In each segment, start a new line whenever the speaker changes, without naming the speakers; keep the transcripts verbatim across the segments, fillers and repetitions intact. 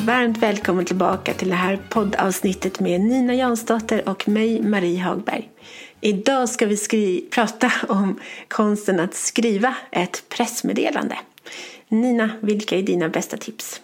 varmt välkommen tillbaka till det här poddavsnittet med Nina Jansdotter och mig, Marie Hagberg. Idag ska vi skri- prata om konsten att skriva ett pressmeddelande. Nina, vilka är dina bästa tips?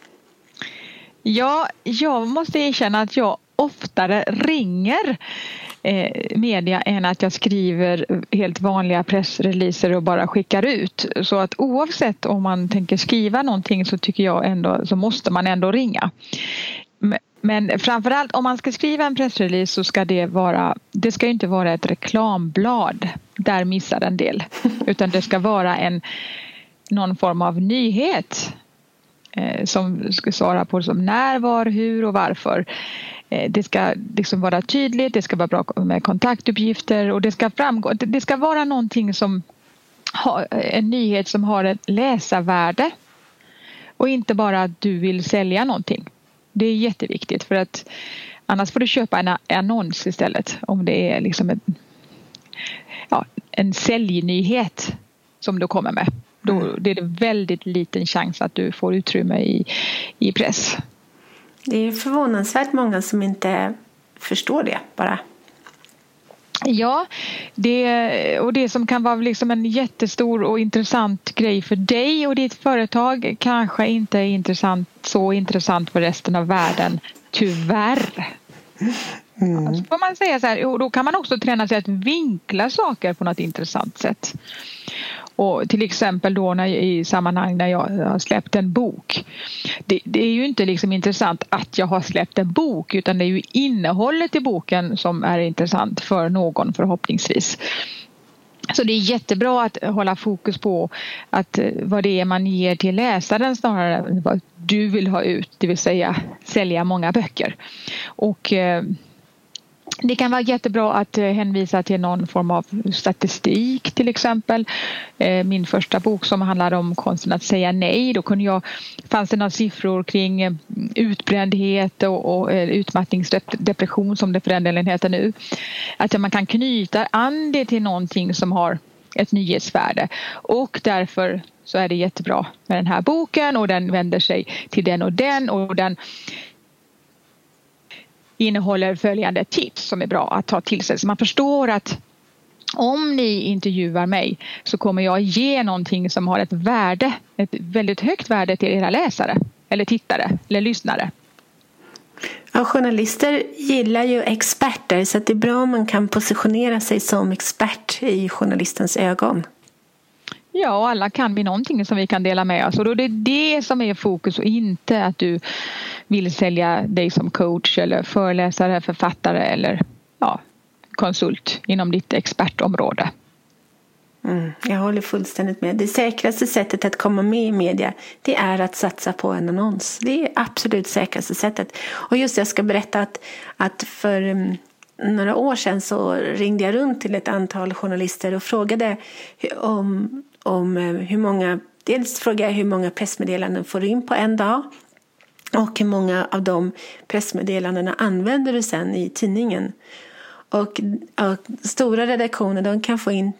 Ja, jag måste erkänna att jag oftare ringer eh, media än att jag skriver helt vanliga pressreleaser och bara skickar ut. Så att oavsett om man tänker skriva någonting så tycker jag ändå så måste man ändå ringa. Men, men framförallt om man ska skriva en pressrelease så ska det vara, det ska ju inte vara ett reklamblad. Där missar en del. Utan det ska vara en någon form av nyhet eh, som ska svara på som när, var, hur och varför. Eh, det ska liksom vara tydligt, det ska vara bra med kontaktuppgifter och det ska framgå. Det, det ska vara någonting som har en nyhet som har ett läsarvärde och inte bara att du vill sälja någonting. Det är jätteviktigt för att annars får du köpa en annons istället om det är liksom en, ja, en säljnyhet som du kommer med. Då det är det väldigt liten chans att du får utrymme i, i press.
Det är förvånansvärt många som inte förstår det bara.
Ja, det, och det som kan vara liksom en jättestor och intressant grej för dig och ditt företag kanske inte är intressant, så intressant för resten av världen, tyvärr. Mm. Så får man säga så här, och då kan man också träna sig att vinkla saker på något intressant sätt. Och till exempel då när, i sammanhang när jag har släppt en bok. Det, det är ju inte liksom intressant att jag har släppt en bok utan det är ju innehållet i boken som är intressant för någon förhoppningsvis. Så det är jättebra att hålla fokus på att vad det är man ger till läsaren snarare än vad du vill ha ut, det vill säga sälja många böcker. Och det kan vara jättebra att hänvisa till någon form av statistik till exempel. Min första bok som handlar om konsten att säga nej. Då kunde jag, fanns det några siffror kring utbrändhet och, och utmattningsdepression som det för den delen heter nu. Att man kan knyta an det till någonting som har ett nyhetsvärde. Och därför så är det jättebra med den här boken och den vänder sig till den och den och den innehåller följande tips som är bra att ta till sig. Så man förstår att om ni intervjuar mig så kommer jag ge någonting som har ett värde, ett väldigt högt värde till era läsare eller tittare eller lyssnare.
Ja, journalister gillar ju experter så att det är bra om man kan positionera sig som expert i journalistens ögon.
Ja, och alla kan vi någonting som vi kan dela med oss och då är det det som är fokus och inte att du vill sälja dig som coach eller föreläsare, författare eller ja, konsult inom ditt expertområde.
Mm, jag håller fullständigt med. Det säkraste sättet att komma med i media det är att satsa på en annons. Det är absolut säkraste sättet. Och just jag ska berätta att, att för um, några år sedan så ringde jag runt till ett antal journalister och frågade om, om hur många, dels frågade jag hur många pressmeddelanden får du in på en dag. Och hur många av de pressmeddelandena använder du sen i tidningen. Och, och stora redaktioner de kan få in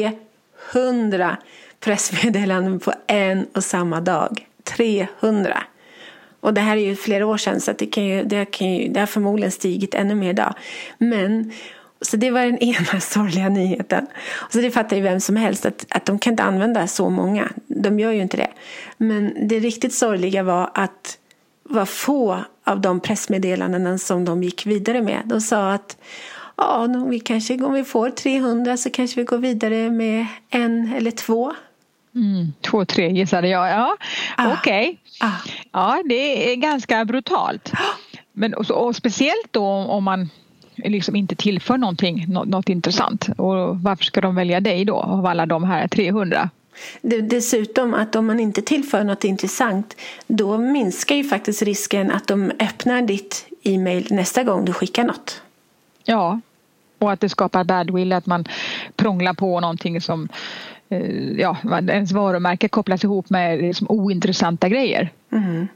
trehundra pressmeddelanden på en och samma dag. trehundra. Och det här är ju flera år sedan så att det, kan ju, det, kan ju, det har förmodligen stigit ännu mer idag. Men så det var den ena sorgliga nyheten. Så det fattar ju vem som helst att, att de kan inte använda så många. De gör ju inte det. Men det riktigt sorgliga var att var få av de pressmeddelandena som de gick vidare med. De sa att ja, vi kanske, om vi får trehundra så kanske vi går vidare med en eller två.
Mm, två, tre gissade jag. Ja, ah, okej. Okay. Ah. Ja, det är ganska brutalt. Men, och, och speciellt då om man liksom inte tillför någonting, något, något intressant. Och varför ska de välja dig då av alla de här trehundra?
Dessutom att om man inte tillför något intressant då minskar ju faktiskt risken att de öppnar ditt e-mail nästa gång du skickar något.
Ja, och att det skapar badwill att man prånglar på någonting som ja, ens varumärke kopplas ihop med liksom ointressanta grejer.
Mm.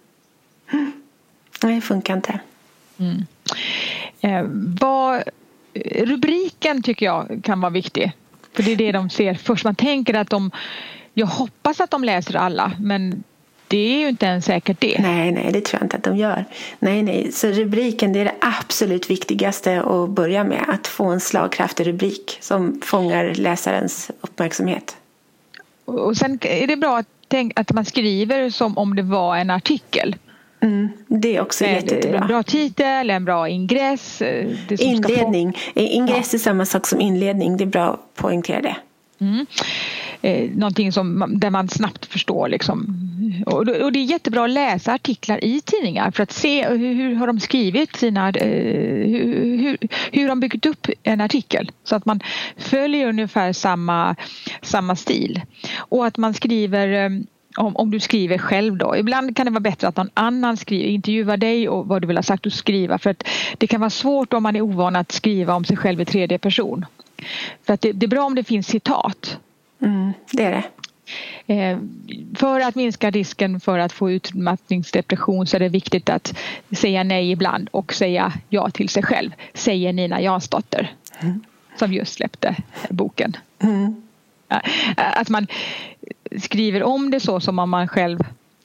Det funkar inte.
Mm. Eh, vad, rubriken tycker jag kan vara viktig. För det är det de ser först. Man tänker att de, jag hoppas att de läser alla, men det är ju inte ens säkert det.
Nej, nej, det tror jag inte att de gör. Nej, nej, så rubriken, det är det absolut viktigaste att börja med. Att få en slagkraftig rubrik som fångar läsarens uppmärksamhet.
Och sen är det bra att, tänk, att man skriver som om det var en artikel.
Mm, det är också
med
jättebra.
En bra titel, en bra ingress. Det som
inledning.
Få...
Ingress
ja.
är samma sak som inledning. Det är bra att poängtera det.
Mm. Eh, någonting som, där man snabbt förstår liksom. och, och det är jättebra att läsa artiklar i tidningar för att se hur, hur har de skrivit sina eh, hur, hur, hur de byggt upp en artikel så att man följer ungefär samma, samma stil och att man skriver eh, om, om du skriver själv då. Ibland kan det vara bättre att någon annan skriver, intervjuar dig och vad du vill ha sagt och skriva för att det kan vara svårt om man är ovan att skriva om sig själv i tredje person. För att det, det är bra om det finns citat.
Mm, det är det.
Eh, för att minska risken för att få utmattningsdepression så är det viktigt att säga nej ibland och säga ja till sig själv. Säger Nina Jansdotter mm. som just släppte boken. Mm. Att man skriver om det så som om man själv,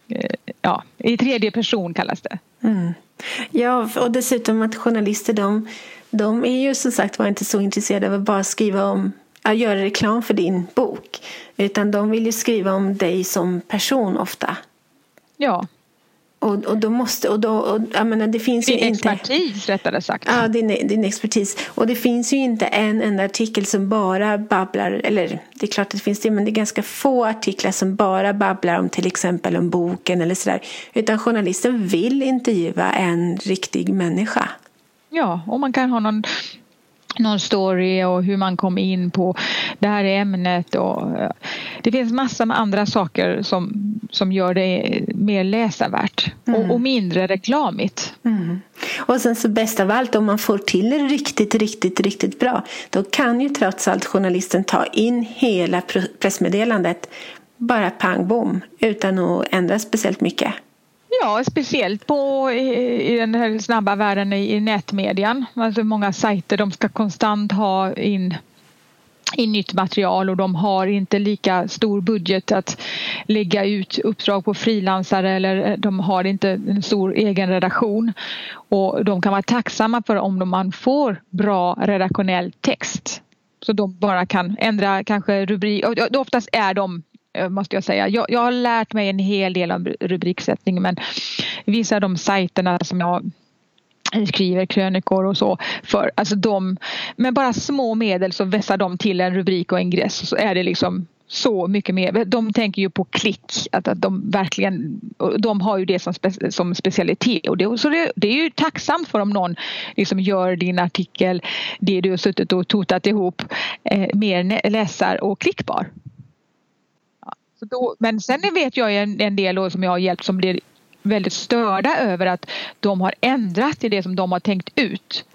ja, i tredje person kallas det.
Mm. Ja, och dessutom att journalister de, de är ju som sagt var inte så intresserade av att bara skriva om att göra reklam för din bok. Utan de vill ju skriva om dig som person ofta.
Ja.
Och, och då måste, och då, och, jag menar, det finns
din
ju inte...
expertis rättare sagt.
Ja, din, din expertis. Och det finns ju inte en enda artikel som bara babblar, eller det är klart att det finns det, men det är ganska få artiklar som bara babblar om till exempel om boken eller sådär. Utan journalisten vill intervjua en riktig människa.
Ja, och man kan ha någon... någon story och hur man kom in på det här ämnet och det finns massor med andra saker som, som gör det mer läsarvärt mm. och, och mindre reklamigt.
Mm. Och sen så bäst av allt, om man får till det riktigt, riktigt, riktigt bra, då kan ju trots allt journalisten ta in hela pressmeddelandet bara pang bom utan att ändra speciellt mycket.
Ja, speciellt på i, i den här snabba världen i, i nätmedian. Alltså många sajter, de ska konstant ha in, in nytt material och de har inte lika stor budget att lägga ut uppdrag på frilansare eller de har inte en stor egen redaktion. Och de kan vara tacksamma för om man får bra redaktionell text. Så de bara kan ändra kanske rubrik. Och oftast är de måste jag säga. Jag, jag har lärt mig en hel del om rubriksättning men vissa av de sajterna som jag skriver krönikor och så för alltså de med bara små medel så vässar de till en rubrik och ingress så är det liksom så mycket mer. De tänker ju på klick att, att de verkligen de har ju det som, spe, som specialitet och det, så det, det är ju tacksamt för om någon liksom gör din artikel det du har suttit och totat ihop eh, mer läsar och klickbar. Då, men sen vet jag en, en del som jag har hjälpt som blir väldigt störda över att de har ändrat i det som de har tänkt ut.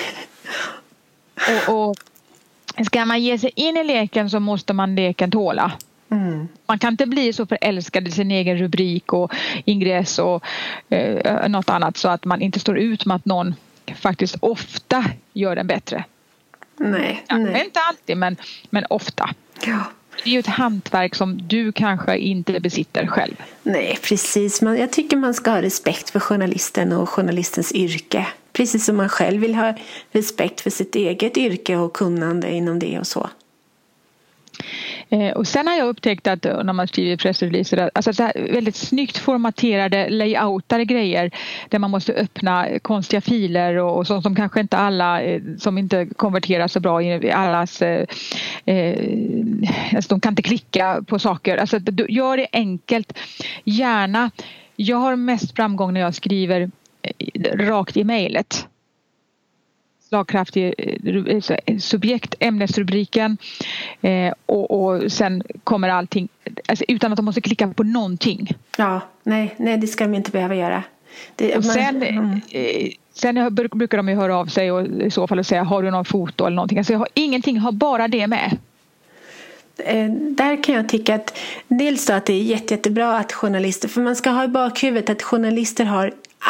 Och, och ska man ge sig in i leken så måste man leken tåla. Mm. Man kan inte bli så förälskad i sin egen rubrik och ingress och eh, något annat så att man inte står ut med att någon faktiskt ofta gör den bättre.
Nej,
ja,
nej.
Inte alltid men, men ofta.
Ja.
Det är ju ett hantverk som du kanske inte besitter själv.
Nej, precis. Man, jag tycker man ska ha respekt för journalisten och journalistens yrke. Precis som man själv vill ha respekt för sitt eget yrke och kunnande inom det och så.
Eh, och sen har jag upptäckt att när man skriver pressreleaser alltså så här väldigt snyggt formaterade layoutade grejer där man måste öppna konstiga filer och, och sånt som kanske inte alla eh, som inte konverterar så bra i allas eh, alltså de kan inte klicka på saker alltså gör det enkelt gärna jag har mest framgång när jag skriver eh, rakt i mejlet slagkraftig subjekt, ämnesrubriken eh, och, och sen kommer allting alltså, utan att de måste klicka på någonting.
Ja, nej, nej det ska de inte behöva göra. Det,
och sen,
man, mm.
eh, sen brukar de ju höra av sig och i så fall och säga har du någon foto eller någonting. Alltså jag har ingenting, har bara det med.
Eh, där kan jag tycka att dels då att det är jätte, jättebra att journalister, för man ska ha i bakhuvudet att journalister har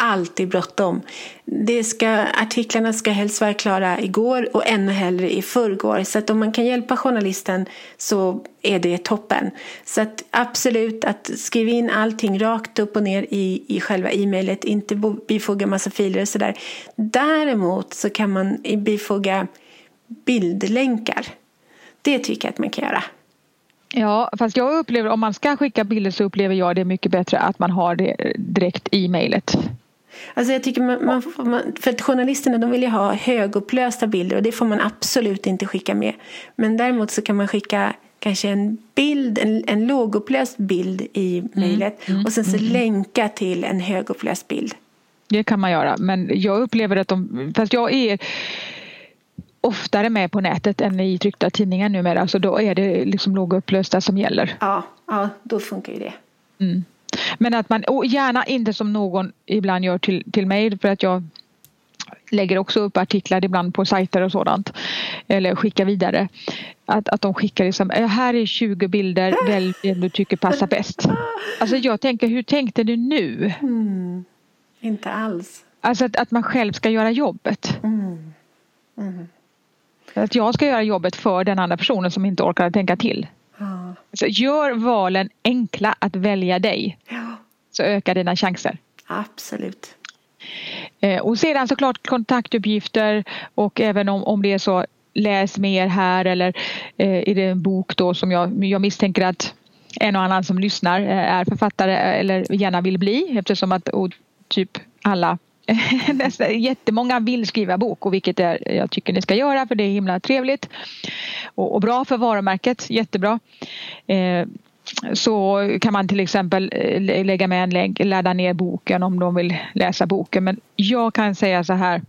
alltid bråttom. Det ska, artiklarna ska helst vara klara igår och ännu hellre i förrgår. Så att om man kan hjälpa journalisten så är det toppen. Så att absolut att skriva in allting rakt upp och ner i, i själva e-mailet. Inte bifoga massa filer och sådär. Däremot så kan man bifoga bildlänkar. Det tycker jag att man kan göra.
Ja, fast jag upplever, om man ska skicka bilder så upplever jag det mycket bättre att man har det direkt i mejlet.
Alltså jag tycker man, man, man, för att journalisterna de vill ju ha högupplösta bilder och det får man absolut inte skicka med. Men däremot så kan man skicka kanske en bild, en, en lågupplöst bild i mejlet mm, mm, och sen så mm. länka till en högupplöst bild. Det
kan man göra, men jag upplever att de, fast jag är oftare med på nätet än i tryckta tidningar numera. Alltså då är det liksom lågupplösta som gäller.
Ja, ja då funkar ju det.
Mm. Men att man, och gärna inte som någon ibland gör till, till mig, för att jag lägger också upp artiklar ibland på sajter och sådant. Eller skickar vidare. Att, att de skickar liksom, här är tjugo bilder, välj det du tycker passar bäst. Alltså jag tänker, hur tänkte du nu?
Mm. Inte alls.
Alltså att, att man själv ska göra jobbet.
Mm. Mm.
Att jag ska göra jobbet för den andra personen som inte orkar tänka till.
Ja.
Så gör valen enkla att välja dig.
Ja.
Så ökar dina chanser.
Absolut.
Eh, och sedan såklart kontaktuppgifter. Och även om, om det är så, läs mer här. Eller eh, är det en bok då som jag, jag misstänker att en och annan som lyssnar eh, är författare. Eller gärna vill bli. Eftersom att och, typ alla... jättemånga vill skriva bok, och vilket är, jag tycker ni ska göra, för det är himla trevligt och, och bra för varumärket, jättebra. Eh, så kan man till exempel lägga med en länk, ladda ner boken om de vill läsa boken. Men jag kan säga så här,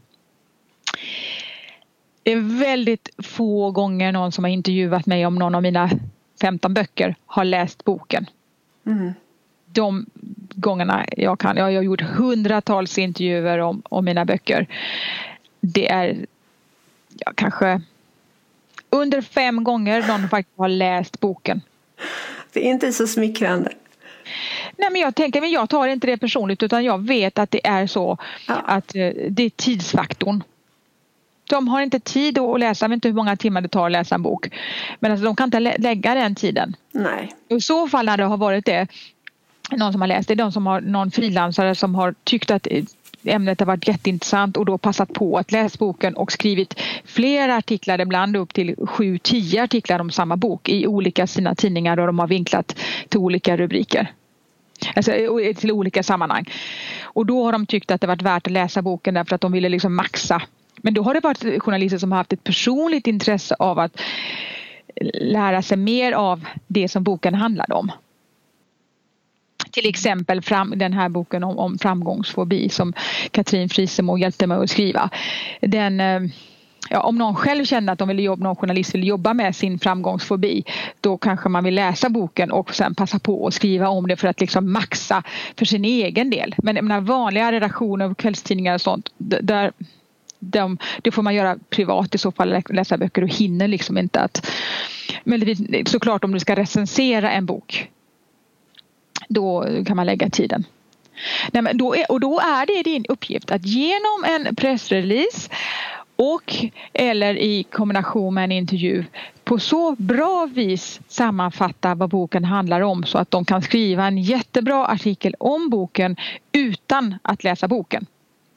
det är väldigt få gånger någon som har intervjuat mig om någon av mina femton böcker har läst boken.
Mm.
De gångerna jag kan. Jag har gjort hundratals intervjuer om, om mina böcker. Det är ja, kanske under fem gånger någon faktiskt har läst boken.
Det är inte så smickrande.
Nej, men jag tänker, men jag tar inte det personligt, utan jag vet att det är så
ja.
att eh, det är tidsfaktorn. De har inte tid att läsa, jag vet inte hur många timmar det tar att läsa en bok. Men alltså, de kan inte lä- lägga den tiden.
Nej.
I så fall när det har varit det, någon som har läst det, de som har någon frilansare som har tyckt att ämnet har varit jätteintressant och då passat på att läsa boken och skrivit flera artiklar, ibland upp till sju, tio artiklar om samma bok i olika sina tidningar, och de har vinklat till olika rubriker. Alltså till olika sammanhang. Och då har de tyckt att det varit värt att läsa boken därför att de ville liksom maxa. Men då har det varit journalister som har haft ett personligt intresse av att lära sig mer av det som boken handlade om. Till exempel fram, den här boken om, om framgångsfobi som Katrin Frisemo hjälpte mig att skriva. Den, ja, om någon själv känner att de vill jobba, någon journalist vill jobba med sin framgångsfobi, då kanske man vill läsa boken och sen passa på att skriva om det för att liksom maxa för sin egen del. Men jag menar, vanliga redaktioner, kvällstidningar och sånt, där de, det får man göra privat i så fall, läsa böcker, och hinner liksom inte att... Men såklart om du ska recensera en bok, då kan man lägga tiden. Nej, men då är, och då är det din uppgift att genom en pressrelease och eller i kombination med en intervju på så bra vis sammanfatta vad boken handlar om, så att de kan skriva en jättebra artikel om boken utan att läsa boken.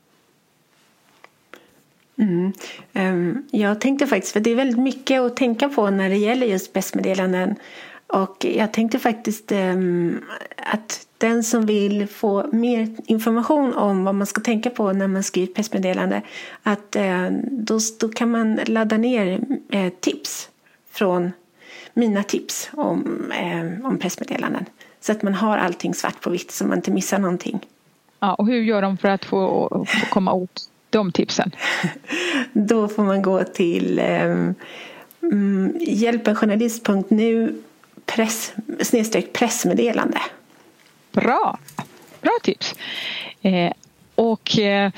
Mm. Um, jag tänkte faktiskt, för det är väldigt mycket att tänka på när det gäller just pressmeddelanden. Och jag tänkte faktiskt um, att den som vill få mer information om vad man ska tänka på när man skriver pressmeddelande, att uh, då, då kan man ladda ner uh, tips från mina tips om, uh, om pressmeddelanden. Så att man har allting svart på vitt så man inte missar någonting.
Ja, och hur gör de för att få, få komma åt de tipsen?
Då får man gå till um, um, hjälpenjournalist punkt nu press, snedstreck pressmeddelande.
Bra, bra tips. Eh, och eh,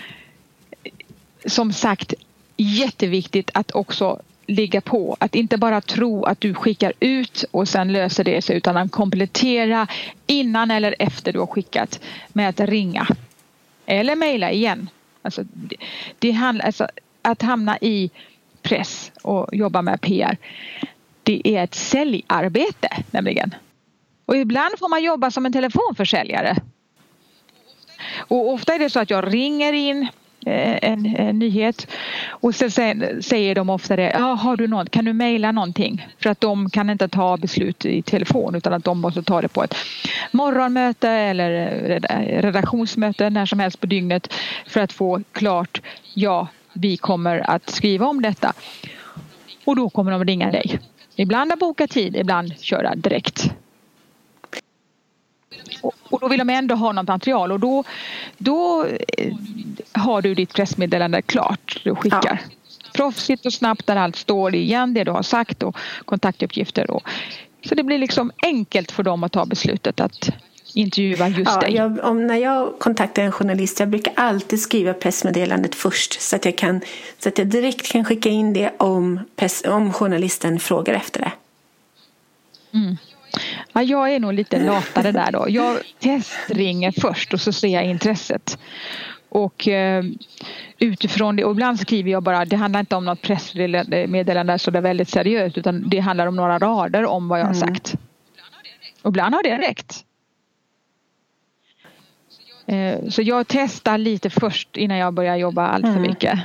som sagt, jätteviktigt att också ligga på. Att inte bara tro att du skickar ut och sen löser det sig, utan att komplettera innan eller efter du har skickat med att ringa. eller mejla igen. Alltså, det, det handlar, alltså, att hamna i press och jobba med P R, det är ett säljarbete nämligen. Och ibland får man jobba som en telefonförsäljare. Och ofta är det så att jag ringer in En, en nyhet och så säger de ofta det, ja, har du något, kan du mejla någonting, för att de kan inte ta beslut i telefon utan att de måste ta det på ett morgonmöte eller redaktionsmöte när som helst på dygnet för att få klart, ja, vi kommer att skriva om detta, och då kommer de ringa dig, ibland att boka tid, ibland köra direkt. Och då vill de ändå ha något material, och då, då har du ditt pressmeddelande klart. Du skickar ja. proffsigt och snabbt där allt står igen, det du har sagt och kontaktuppgifter. Och, så det blir liksom enkelt för dem att ta beslutet att intervjua just
ja,
dig.
Jag, om, när jag kontaktar en journalist, jag brukar alltid skriva pressmeddelandet först så att jag, kan, så att jag direkt kan skicka in det om, press, om journalisten frågar efter det.
Mm. Ja, jag är nog lite latare där då. Jag testringer först och så ser jag intresset. Och eh, utifrån det, och ibland skriver jag bara, det handlar inte om något pressmeddelande så det är väldigt seriöst, utan det handlar om några rader om vad jag har sagt. Och ibland har det räckt. Eh, så jag testar lite först innan jag börjar jobba allt för mm. mycket.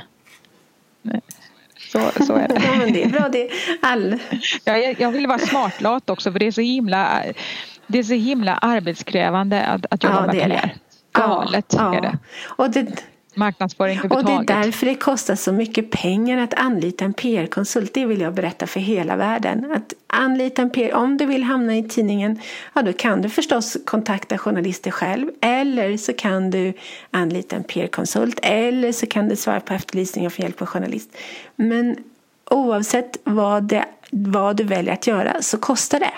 Så, så är det.
Ja, men det är bra. Det är all...
ja, jag, jag vill vara smartlat också, för det är så himla, det är så himla arbetskrävande att, att jobba ja, med P R. Galet ja, är det.
Och det.
Marknadsföring
och det är därför det kostar så mycket pengar att anlita en P R-konsult. Det vill jag berätta för hela världen. Att anlita en P R, om du vill hamna i tidningen, ja, då kan du förstås kontakta journalister själv. Eller så kan du anlita en P R-konsult. Eller så kan du svara på efterlysningar för hjälp av journalist. Men oavsett vad, det, vad du väljer att göra så kostar det.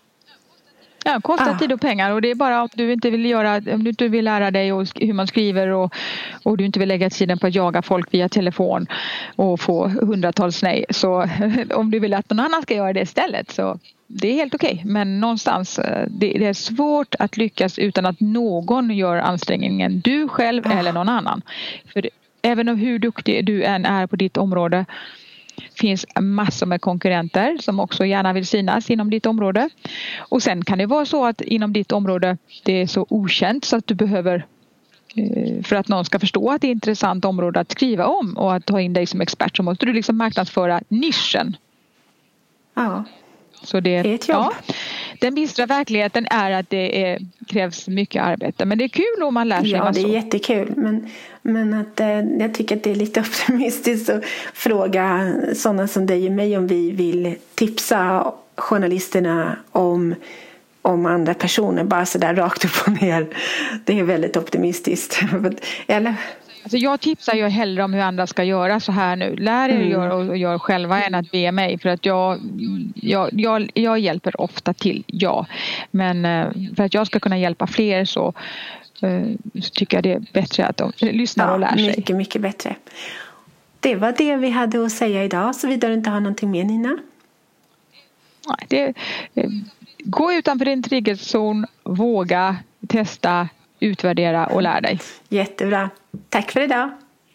Ja, kostar
ah.
tid och pengar, och det är bara om du inte vill göra, om du inte vill lära dig och hur man skriver och, och du inte vill lägga tiden på att jaga folk via telefon och få hundratals nej, så om du vill att någon annan ska göra det istället, så det är helt okej. Men någonstans, det, det är svårt att lyckas utan att någon gör ansträngningen, du själv ah. eller någon annan. För det, även om hur duktig du än är på ditt område, finns massor med konkurrenter som också gärna vill synas inom ditt område. Och sen kan det vara så att inom ditt område det är så okänt så att du behöver, för att någon ska förstå att det är ett intressant område att skriva om och att ta in dig som expert, så måste du liksom marknadsföra nischen.
Ja.
Så det,
det är ett jobb.
Ja, den bistra verkligheten är att det är, krävs mycket arbete. Men det är kul om man lär sig.
Ja, det är
så.
jättekul. Men, men att, eh, jag tycker att det är lite optimistiskt att fråga sådana som dig och mig om vi vill tipsa journalisterna om, om andra personer. Bara så där rakt upp och ner. Det är väldigt optimistiskt. Eller...
Alltså jag tipsar ju hellre om hur andra ska göra så här nu. Lär er mm. göra och gör själva än att be mig. För att jag, jag, jag, jag hjälper ofta till, ja. Men för att jag ska kunna hjälpa fler så, så tycker jag det är bättre att de lyssnar
ja,
och lär sig.
Mycket, mycket bättre. Det var det vi hade att säga idag. Så vidare inte har någonting mer, Nina.
Nej, det, gå utanför din trygghetszon, våga, testa, utvärdera och lär dig.
Jättebra. Tack för idag.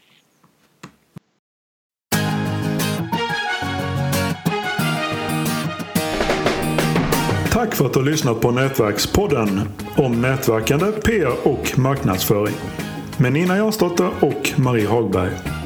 Tack för att du har lyssnat på Nätverkspodden om nätverkande, P R och marknadsföring med Nina Jansdotter och Marie Hagberg.